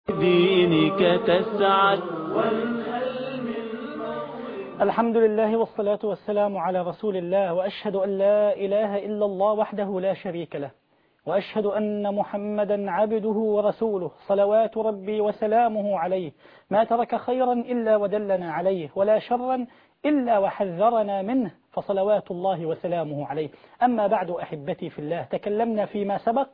دينك تسعد. الحمد لله والصلاة والسلام على رسول الله، وأشهد أن لا إله إلا الله وحده لا شريك له، وأشهد أن محمدا عبده ورسوله، صلوات ربي وسلامه عليه، ما ترك خيرا إلا ودلنا عليه، ولا شرا إلا وحذرنا منه، فصلوات الله وسلامه عليه. أما بعد أحبتي في الله، تكلمنا فيما سبق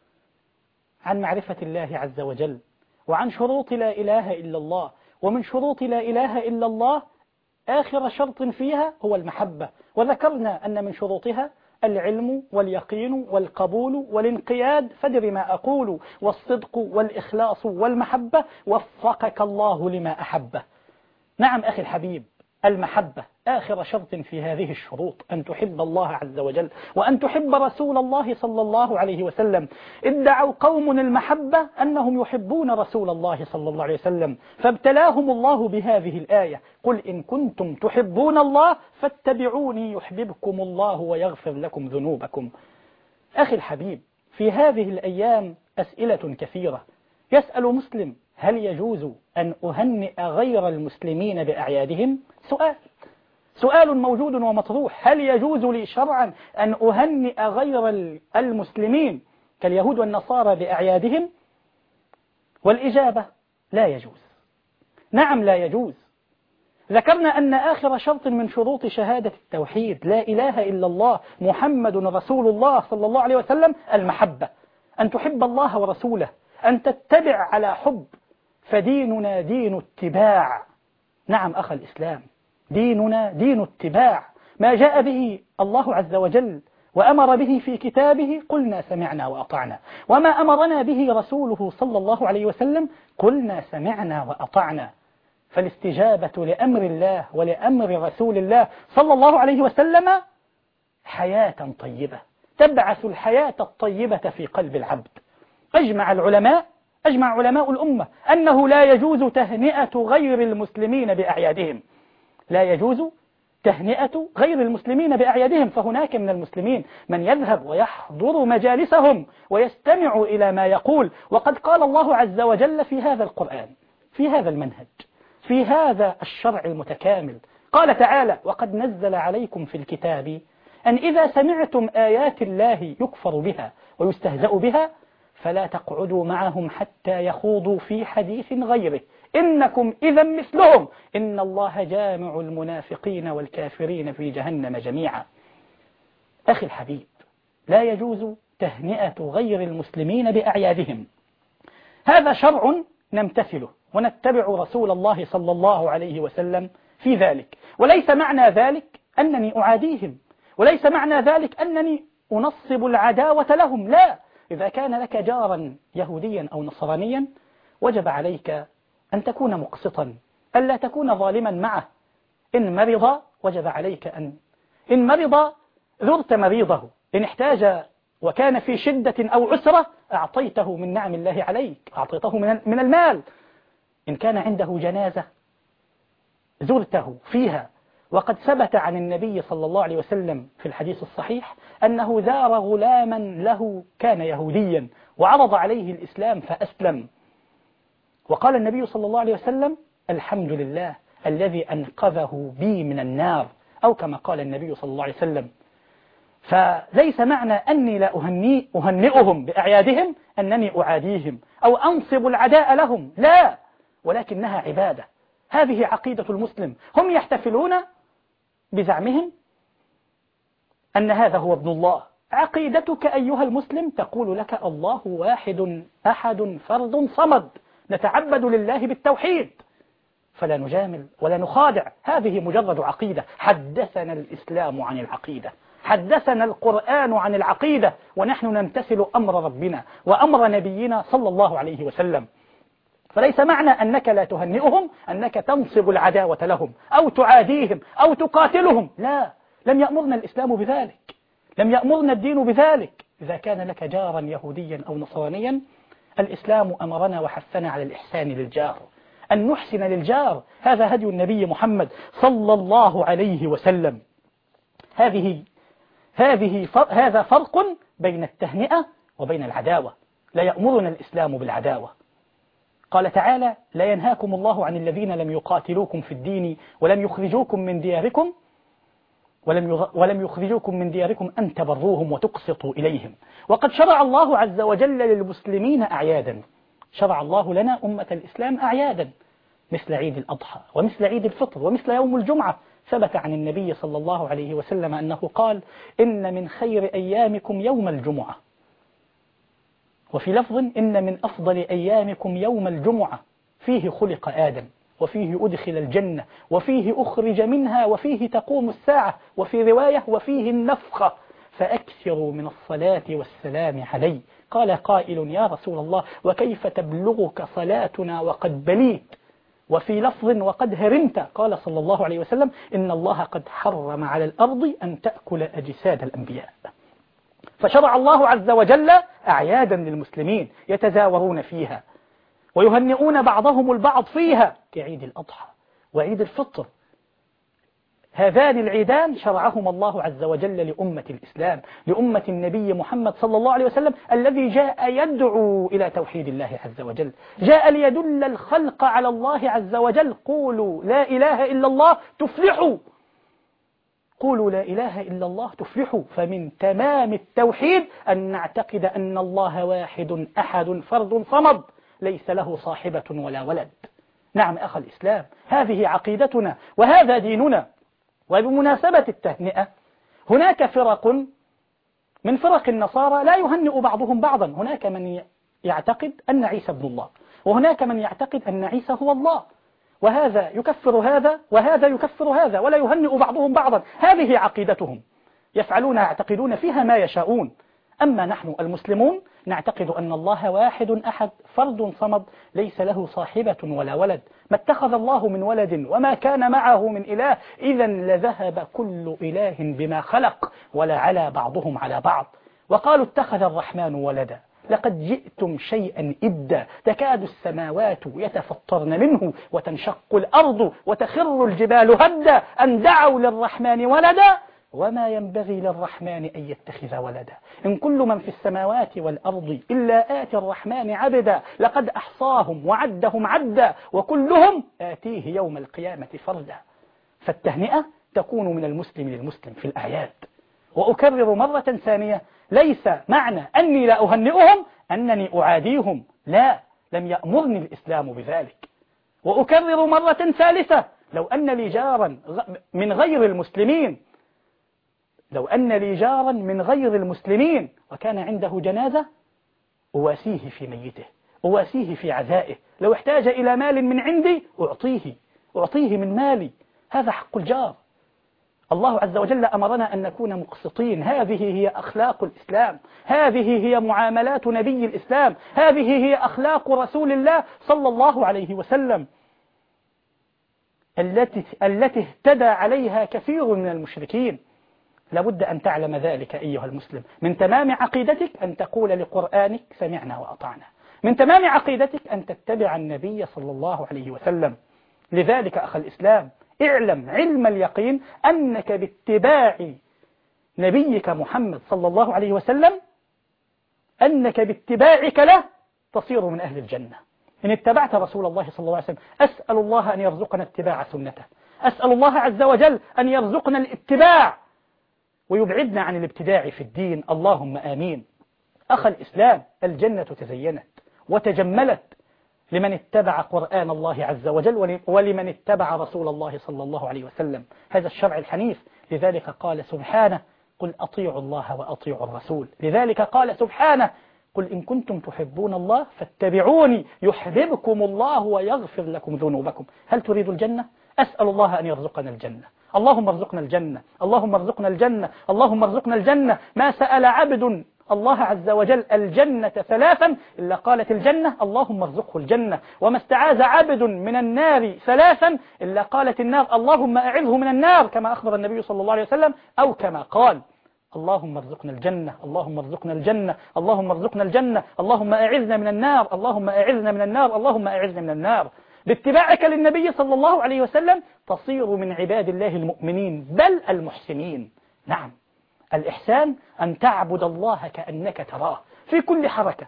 عن معرفة الله عز وجل، وعن شروط لا إله إلا الله، ومن شروط لا إله إلا الله آخر شرط فيها هو المحبة، وذكرنا أن من شروطها العلم واليقين والقبول والانقياد، فدر ما أقول، والصدق والإخلاص والمحبة، وفقك الله لما أحبه. نعم أخي الحبيب، المحبة آخر شرط في هذه الشروط، أن تحب الله عز وجل وأن تحب رسول الله صلى الله عليه وسلم. ادعوا قوم المحبة أنهم يحبون رسول الله صلى الله عليه وسلم، فابتلاهم الله بهذه الآية: قل إن كنتم تحبون الله فاتبعوني يحببكم الله ويغفر لكم ذنوبكم. أخي الحبيب، في هذه الأيام أسئلة كثيرة. يسأل مسلم: هل يجوز أن أهنئ غير المسلمين بأعيادهم؟ سؤال موجود ومطروح. هل يجوز لي شرعا أن أهنئ غير المسلمين كاليهود والنصارى بأعيادهم؟ والإجابة: لا يجوز. نعم لا يجوز. ذكرنا أن آخر شرط من شروط شهادة التوحيد لا إله إلا الله محمد رسول الله صلى الله عليه وسلم المحبة، أن تحب الله ورسوله، أن تتبع على حب، فديننا دين اتباع. نعم أخ الإسلام، ديننا دين اتباع، ما جاء به الله عز وجل وأمر به في كتابه قلنا سمعنا وأطعنا، وما أمرنا به رسوله صلى الله عليه وسلم قلنا سمعنا وأطعنا. فالاستجابة لأمر الله ولأمر رسول الله صلى الله عليه وسلم حياة طيبة تبعث الحياة الطيبة في قلب العبد. أجمع علماء الأمة أنه لا يجوز تهنئة غير المسلمين بأعيادهم، لا يجوز تهنئة غير المسلمين بأعيادهم. فهناك من المسلمين من يذهب ويحضر مجالسهم ويستمع إلى ما يقول، وقد قال الله عز وجل في هذا القرآن، في هذا المنهج، في هذا الشرع المتكامل، قال تعالى: وقد نزل عليكم في الكتاب أن إذا سمعتم آيات الله يكفر بها ويستهزأ بها فلا تقعدوا معهم حتى يخوضوا في حديث غيره إنكم إذا مثلهم إن الله جامع المنافقين والكافرين في جهنم جميعا. أخي الحبيب، لا يجوز تهنئة غير المسلمين بأعيادهم، هذا شرع نمتثله ونتبع رسول الله صلى الله عليه وسلم في ذلك، وليس معنى ذلك أنني أعاديهم، وليس معنى ذلك أنني أنصب العداوة لهم، لا. إذا كان لك جارا يهوديا أو نصرانيا وجب عليك أن تكون مقسطا، ألا تكون ظالما معه. إن مرض وجب عليك إن مرض ذرت مريضه، إن احتاج وكان في شدة أو عسرة أعطيته من نعم الله عليك، أعطيته من المال. إن كان عنده جنازة زرته فيها. وقد ثبت عن النبي صلى الله عليه وسلم في الحديث الصحيح أنه زار غلاما له كان يهوديا وعرض عليه الإسلام فأسلم، وقال النبي صلى الله عليه وسلم: الحمد لله الذي أنقذه بي من النار، أو كما قال النبي صلى الله عليه وسلم. فليس معنى أني لا أهنئهم بأعيادهم أنني أعاديهم أو أنصب العداء لهم، لا، ولكنها عبادة. هذه عقيدة المسلم. هم يحتفلون بزعمهم أن هذا هو ابن الله. عقيدتك أيها المسلم تقول لك: الله واحد أحد فرد صمد، نتعبد لله بالتوحيد، فلا نجامل ولا نخادع. هذه مجرد عقيدة. حدثنا الإسلام عن العقيدة، حدثنا القرآن عن العقيدة، ونحن نمتثل أمر ربنا وأمر نبينا صلى الله عليه وسلم. فليس معنى أنك لا تهنئهم أنك تنصب العداوة لهم أو تعاديهم أو تقاتلهم، لا، لم يأمرنا الإسلام بذلك، لم يأمرنا الدين بذلك. إذا كان لك جارا يهوديا أو نصرانيا الإسلام أمرنا وحثنا على الإحسان للجار، أن نحسن للجار. هذا هدي النبي محمد صلى الله عليه وسلم. هذا فرق بين التهنئة وبين العداوة. لا يأمرنا الإسلام بالعداوة. قال تعالى: لا ينهاكم الله عن الذين لم يقاتلوكم في الدين ولم يخرجوكم من دياركم أن تبروهم وتقسطوا إليهم. وقد شرع الله عز وجل للمسلمين أعيادا، شرع الله لنا أمة الإسلام أعيادا مثل عيد الأضحى ومثل عيد الفطر ومثل يوم الجمعة. ثبت عن النبي صلى الله عليه وسلم أنه قال: إن من خير أيامكم يوم الجمعة، وفي لفظ: إن من أفضل أيامكم يوم الجمعة، فيه خلق آدم وفيه أدخل الجنة وفيه أخرج منها وفيه تقوم الساعة، وفي رواية: وفيه النفخة، فأكثروا من الصلاة والسلام علي. قال قائل: يا رسول الله، وكيف تبلغك صلاتنا وقد بليت؟ وفي لفظ: وقد هرمت. قال صلى الله عليه وسلم: إن الله قد حرم على الأرض أن تأكل أجساد الأنبياء. فشرع الله عز وجل أعيادا للمسلمين يتزاورون فيها ويهنئون بعضهم البعض فيها، كعيد الأضحى وعيد الفطر. هذان العيدان شرعهما الله عز وجل لأمة الإسلام، لأمة النبي محمد صلى الله عليه وسلم، الذي جاء يدعو إلى توحيد الله عز وجل، جاء ليدل الخلق على الله عز وجل. قولوا لا إله إلا الله تفلحوا، قولوا لا إله إلا الله تفلحوا. فمن تمام التوحيد أن نعتقد أن الله واحد أحد فرد صمد، ليس له صاحبة ولا ولد. نعم أخ الإسلام، هذه عقيدتنا وهذا ديننا. وبمناسبة التهنئة، هناك فرق من فرق النصارى لا يهنئ بعضهم بعضا. هناك من يعتقد أن عيسى ابن الله، وهناك من يعتقد أن عيسى هو الله، وهذا يكفر هذا وهذا يكفر هذا، ولا يهنئ بعضهم بعضا. هذه عقيدتهم، يفعلون يعتقدون فيها ما يشاءون. أما نحن المسلمون نعتقد أن الله واحد أحد فرد صمد، ليس له صاحبة ولا ولد. ما اتخذ الله من ولد وما كان معه من إله، إذا لذهب كل إله بما خلق ولعلى بعضهم على بعض. وقالوا: اتخذ الرحمن ولدا، لقد جئتم شيئا إدا، تكاد السماوات يتفطرن منه وتنشق الأرض وتخر الجبال هدا أن دعوا للرحمن ولدا وما ينبغي للرحمن أن يتخذ ولدا. إن كل من في السماوات والأرض إلا آتي الرحمن عبدا، لقد أحصاهم وعدهم عدا وكلهم آتيه يوم القيامة فردا. فالتهنئة تكون من المسلم للمسلم في الأعياد. وأكرر مرة ثانية، ليس معنى أني لا أهنئهم أنني أعاديهم، لا، لم يأمرني الإسلام بذلك. وأكرر مرة ثالثة، لو أن لي جارا من غير المسلمين، لو أن لي جارا من غير المسلمين وكان عنده جنازة، أواسيه في ميته، أواسيه في عزائه، لو احتاج إلى مال من عندي أعطيه من مالي. هذا حق الجار. الله عز وجل أمرنا أن نكون مقسطين. هذه هي أخلاق الإسلام، هذه هي معاملات نبي الإسلام، هذه هي أخلاق رسول الله صلى الله عليه وسلم، التي اهتدى عليها كثير من المشركين. لابد أن تعلم ذلك أيها المسلم. من تمام عقيدتك أن تقول لقرآنك: سمعنا وأطعنا. من تمام عقيدتك أن تتبع النبي صلى الله عليه وسلم. لذلك أخ الإسلام، اعلم علم اليقين أنك باتباع نبيك محمد صلى الله عليه وسلم، أنك باتباعك له تصير من أهل الجنة. إن اتبعت رسول الله صلى الله عليه وسلم. أسأل الله أن يرزقنا اتباع سنته، أسأل الله عز وجل أن يرزقنا الاتباع ويبعدنا عن الابتداع في الدين، اللهم آمين. أخ الإسلام، الجنة تزينت وتجملت لمن اتبع قرآن الله عز وجل ولمن اتبع رسول الله صلى الله عليه وسلم، هذا الشرع الحنيف. لذلك قال سبحانه: قل أطيعوا الله وأطيعوا الرسول. لذلك قال سبحانه: قل إن كنتم تحبون الله فاتبعوني يحببكم الله ويغفر لكم ذنوبكم. هل تريد الجنة؟ أسأل الله أن يرزقنا الجنة. اللهم ارزقنا الجنة، اللهم ارزقنا الجنة، اللهم ارزقنا الجنة. ما سأل عبد الله عز وجل الجنة ثلاثا إلا قالت الجنة اللهم ارزقه الجنة، وما استعاذ عبد من النار ثلاثا إلا قالت النار اللهم أعذه من النار، كما أخبر النبي صلى الله عليه وسلم، أو كما قال: اللهم ارزقنا الجنة، اللهم ارزقنا الجنة، اللهم ارزقنا الجنة، اللهم أعذنا من النار، اللهم أعذنا من النار، اللهم أعذنا من النار. باتباعك للنبي صلى الله عليه وسلم تصير من عباد الله المؤمنين بل المحسنين. نعم، الإحسان أن تعبد الله كأنك تراه في كل حركة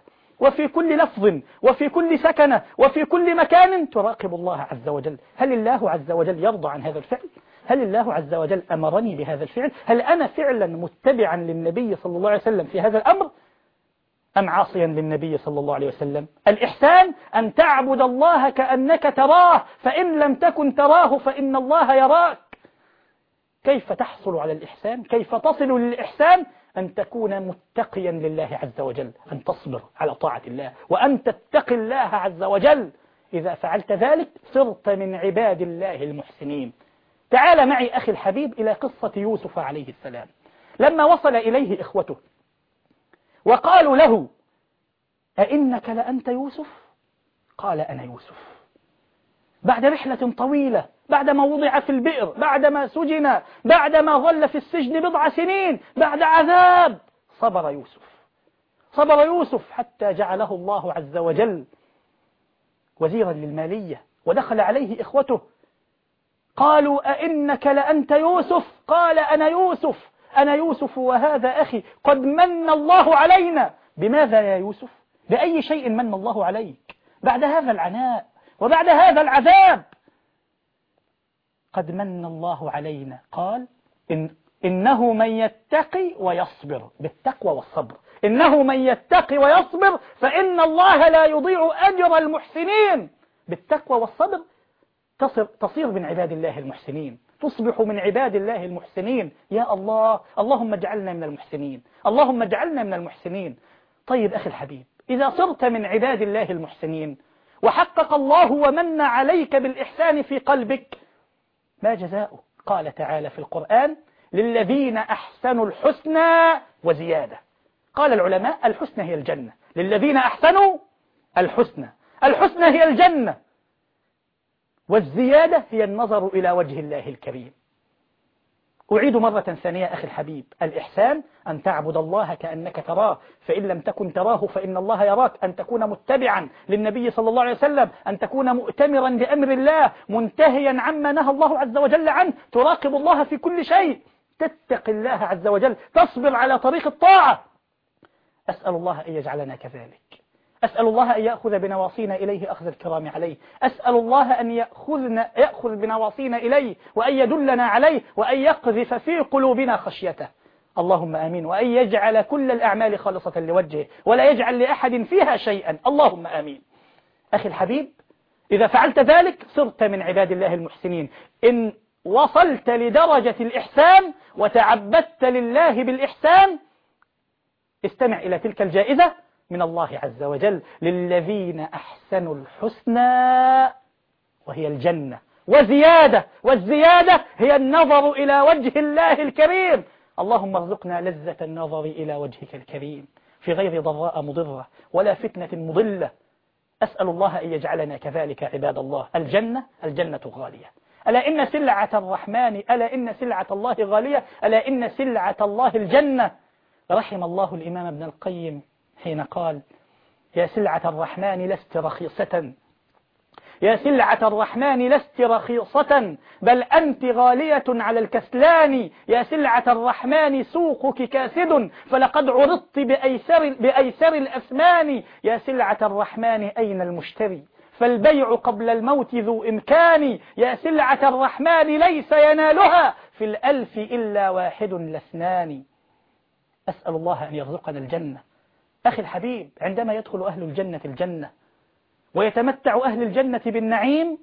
وفي كل لفظ وفي كل سكنة وفي كل مكان تراقب الله عز وجل. هل الله عز وجل يرضى عن هذا الفعل؟ هل الله عز وجل أمرني بهذا الفعل؟ هل أنا فعلا متبعا للنبي صلى الله عليه وسلم في هذا الأمر أم عاصيا للنبي صلى الله عليه وسلم؟ الإحسان أن تعبد الله كأنك تراه، فإن لم تكن تراه فإن الله يراك. كيف تحصل على الإحسان؟ كيف تصل للإحسان؟ أن تكون متقيا لله عز وجل، أن تصبر على طاعة الله وأن تتقي الله عز وجل. إذا فعلت ذلك صرت من عباد الله المحسنين. تعال معي أخي الحبيب إلى قصة يوسف عليه السلام. لما وصل إليه إخوته وقالوا له: أئنك لأنت يوسف؟ قال: أنا يوسف. بعد رحلة طويلة، بعدما وضع في البئر، بعدما سجن، بعدما ظل في السجن 7 سنين، بعد عذاب، صبر يوسف. صبر يوسف حتى جعله الله عز وجل وزيرا للمالية، ودخل عليه إخوته قالوا: أئنك لأنت يوسف؟ قال: أنا يوسف، أنا يوسف وهذا أخي، قد من الله علينا. بماذا يا يوسف؟ بأي شيء من الله عليك بعد هذا العناء وبعد هذا العذاب؟ قد من الله علينا. قال: إنه من يتقي ويصبر، بالتقوى والصبر، إنه من يتقي ويصبر فإن الله لا يضيع أجر المحسنين. بالتقوى والصبر تصير من عباد الله المحسنين، تصبح من عباد الله المحسنين. يا الله، اللهم اجعلنا من المحسنين، اللهم اجعلنا من المحسنين. طيب أخي الحبيب، إذا صرت من عباد الله المحسنين وحقق الله ومن عليك بالإحسان في قلبك، ما جزاؤه؟ قال تعالى في القرآن: للذين أحسنوا الحسنى وزيادة. قال العلماء: الحسنى هي الجنة، للذين أحسنوا الحسنى، الحسنى هي الجنة، والزيادة هي النظر إلى وجه الله الكريم. أعيد مرة ثانية أخي الحبيب: الإحسان أن تعبد الله كأنك تراه، فإن لم تكن تراه فإن الله يراك، أن تكون متبعا للنبي صلى الله عليه وسلم، أن تكون مؤتمرا بأمر الله، منتهيا عما نهى الله عز وجل عنه، تراقب الله في كل شيء، تتقي الله عز وجل، تصبر على طريق الطاعة. أسأل الله أن يجعلنا كذلك، أسأل الله أن يأخذ بنواصينا إليه أخذ الكرام عليه، أسأل الله أن يأخذ بنواصينا إليه وأن يدلنا عليه وأن يقذف في قلوبنا خشيته. اللهم آمين. وأن يجعل كل الأعمال خالصة لوجهه ولا يجعل لأحد فيها شيئا. اللهم آمين. أخي الحبيب، إذا فعلت ذلك صرت من عباد الله المحسنين. إن وصلت لدرجة الإحسان وتعبدت لله بالإحسان، استمع إلى تلك الجائزة من الله عز وجل: للذين أحسنوا الحسنى وهي الجنة وزيادة، والزيادة هي النظر إلى وجه الله الكريم. اللهم ارزقنا لذة النظر إلى وجهك الكريم في غير ضراء مضرة ولا فتنة مضلة. أسأل الله أن يجعلنا كذلك عباد الله. الجنة غالية، ألا إن سلعة الرحمن، ألا إن سلعة الله غالية، ألا إن سلعة الله الجنة. رحم الله الإمام ابن القيم حين قال: يا سلعة الرحمن لست رخيصة، يا سلعة الرحمن لست رخيصة، بل أنت غالية على الكسلان. يا سلعة الرحمن سوقك كاسد، فلقد عرضت بأيسر الأثمان. يا سلعة الرحمن أين المشتري، فالبيع قبل الموت ذو إمكان. يا سلعة الرحمن ليس ينالها في 1000 إلا واحد لاثنان. أسأل الله أن يرزقنا الجنة. أخي الحبيب، عندما يدخل أهل الجنة الجنة ويتمتع أهل الجنة بالنعيم،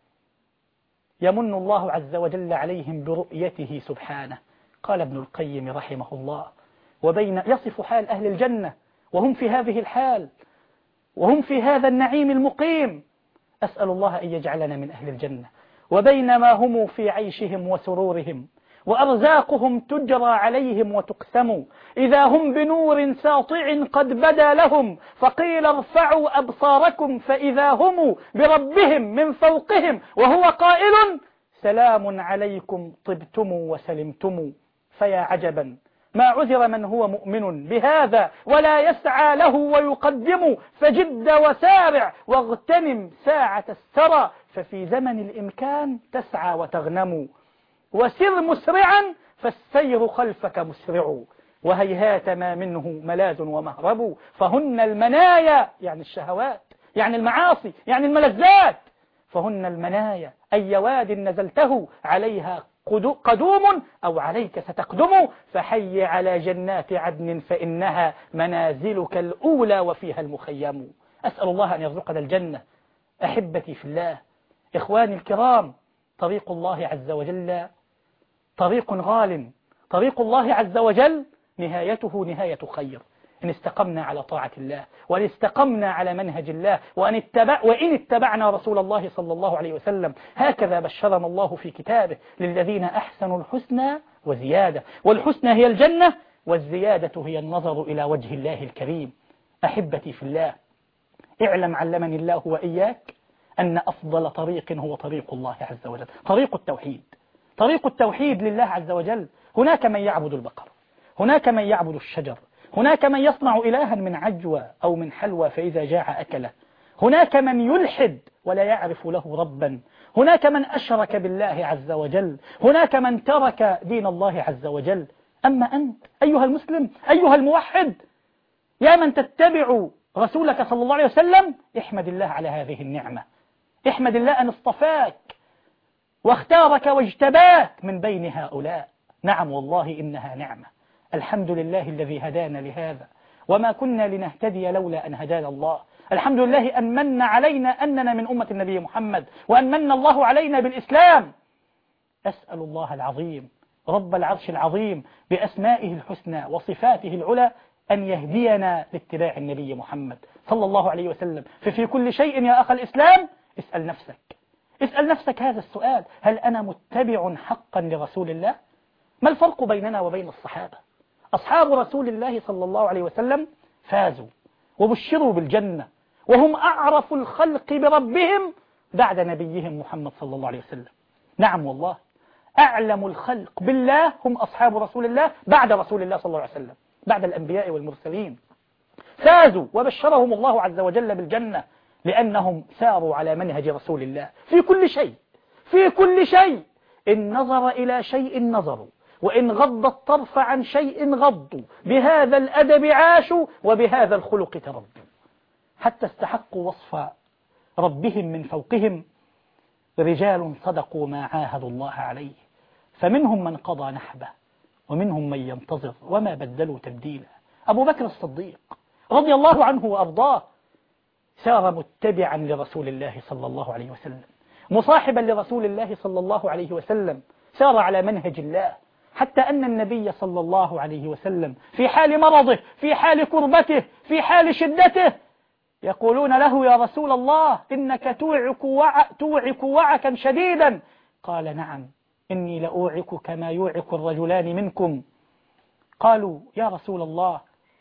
يمن الله عز وجل عليهم برؤيته سبحانه. قال ابن القيم رحمه الله: وبين يصف حال أهل الجنة وهم في هذه الحال وهم في هذا النعيم المقيم. أسأل الله أن يجعلنا من أهل الجنة. وبينما هم في عيشهم وسرورهم وأرزاقهم تجرى عليهم وتقسم، إذا هم بنور ساطع قد بدا لهم، فقيل ارفعوا أبصاركم فإذا هم بربهم من فوقهم وهو قائل: سلام عليكم طبتم وسلمتم. فيا عجبا ما عذر من هو مؤمن بهذا ولا يسعى له ويقدم، فجد وسارع واغتنم ساعة السرى، ففي زمن الإمكان تسعى وتغنم. وسر مسرعا فالسير خلفك مسرع، وهيهات ما منه ملاذ ومهرب، فهن المنايا يعني الشهوات، يعني المعاصي، يعني الملذات، فهن المنايا أي واد نزلته عليها قدوم أو عليك ستقدم، فحي على جنات عدن فإنها منازلك الأولى وفيها المخيم. أسأل الله أن يرزقنا الجنة. أحبتي في الله، إخواني الكرام، طريق الله عز وجل طريق غال، طريق الله عز وجل نهايته نهاية خير إن استقمنا على طاعة الله، وإن استقمنا على منهج الله، وإن اتبعنا رسول الله صلى الله عليه وسلم. هكذا بشرنا الله في كتابه: للذين أحسنوا الحسنى وزيادة، والحسنى هي الجنة، والزيادة هي النظر إلى وجه الله الكريم. أحبتي في الله، اعلم علمني الله وإياك أن أفضل طريق هو طريق الله عز وجل، طريق التوحيد، طريق التوحيد لله عز وجل. هناك من يعبد البقر، هناك من يعبد الشجر، هناك من يصنع إلها من عجوة أو من حلوى فإذا جاع أكله، هناك من يلحد ولا يعرف له ربا، هناك من أشرك بالله عز وجل، هناك من ترك دين الله عز وجل. أما أنت أيها المسلم، أيها الموحد، يا من تتبع رسولك صلى الله عليه وسلم، احمد الله على هذه النعمة، احمد الله أن اصطفاك واختارك واجتباك من بين هؤلاء. نعم والله إنها نعمة. الحمد لله الذي هدانا لهذا، وما كنا لنهتدي لولا أن هدانا الله. الحمد لله أن من علينا أننا من أمة النبي محمد، وأن من الله علينا بالإسلام. أسأل الله العظيم رب العرش العظيم بأسمائه الحسنى وصفاته العلى أن يهدينا لاتباع النبي محمد صلى الله عليه وسلم. ففي كل شيء يا أخ الإسلام اسأل نفسك، اسأل نفسك هذا السؤال: هل أنا متبع حقا لرسول الله؟ ما الفرق بيننا وبين الصحابة؟ أصحاب رسول الله صلى الله عليه وسلم فازوا وبشروا بالجنة، وهم أعرف الخلق بربهم بعد نبيهم محمد صلى الله عليه وسلم. نعم والله، أعلم الخلق بالله هم أصحاب رسول الله بعد رسول الله صلى الله عليه وسلم، بعد الأنبياء والمرسلين. فازوا وبشرهم الله عز وجل بالجنة لأنهم ساروا على منهج رسول الله في كل شيء، في كل شيء. إن نظر إلى شيء نظروا، وإن غض الطرف عن شيء غضوا، بهذا الأدب عاشوا وبهذا الخلق تربوا، حتى استحقوا وصف ربهم من فوقهم: رجال صدقوا ما عاهدوا الله عليه، فمنهم من قضى نحبه ومنهم من ينتظر وما بدلوا تبديلا. أبو بكر الصديق رضي الله عنه وأرضاه سار متبعا لرسول الله صلى الله عليه وسلم، مصاحبا لرسول الله صلى الله عليه وسلم، سار على منهج الله، حتى أن النبي صلى الله عليه وسلم في حال مرضه، في حال كربته، في حال شدته، يقولون له: يا رسول الله إنك توعك وعكا شديدا. قال: نعم، إني لأوعك كما يوعك الرجلان منكم. قالوا: يا رسول الله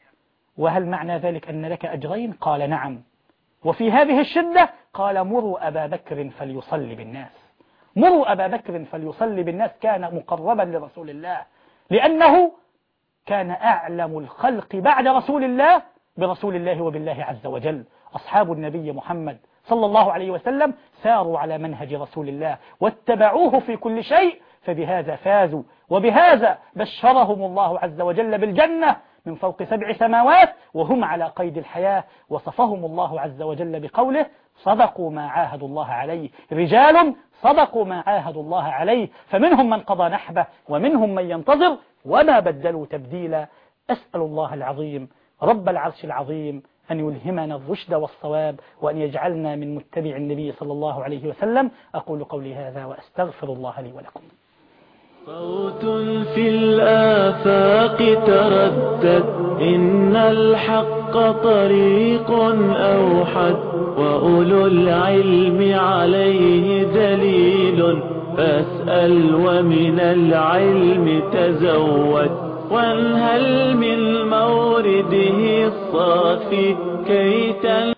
وهل معنى ذلك أن لك أجرين؟ قال: نعم. وفي هذه الشدة قال: مروا أبا بكر فليصلي بالناس، مروا أبا بكر فليصلي بالناس. كان مقربا لرسول الله لأنه كان أعلم الخلق بعد رسول الله برسول الله وبالله عز وجل. أصحاب النبي محمد صلى الله عليه وسلم ساروا على منهج رسول الله واتبعوه في كل شيء، فبهذا فازوا، وبهذا بشرهم الله عز وجل بالجنة من فوق 7 سماوات وهم على قيد الحياة. وصفهم الله عز وجل بقوله: صدقوا ما عاهدوا الله عليه، رجال صدقوا ما عاهدوا الله عليه، فمنهم من قضى نحبه ومنهم من ينتظر وما بدلوا تبديلا. أسأل الله العظيم رب العرش العظيم أن يلهمنا الرشد والصواب، وأن يجعلنا من متبع النبي صلى الله عليه وسلم. أقول قولي هذا وأستغفر الله لي ولكم. صوت في الآفاق تردد، إن الحق طريق أوحد، وأولو العلم عليه دليل، فاسأل ومن العلم تزود، وانهل من مورده الصافي كي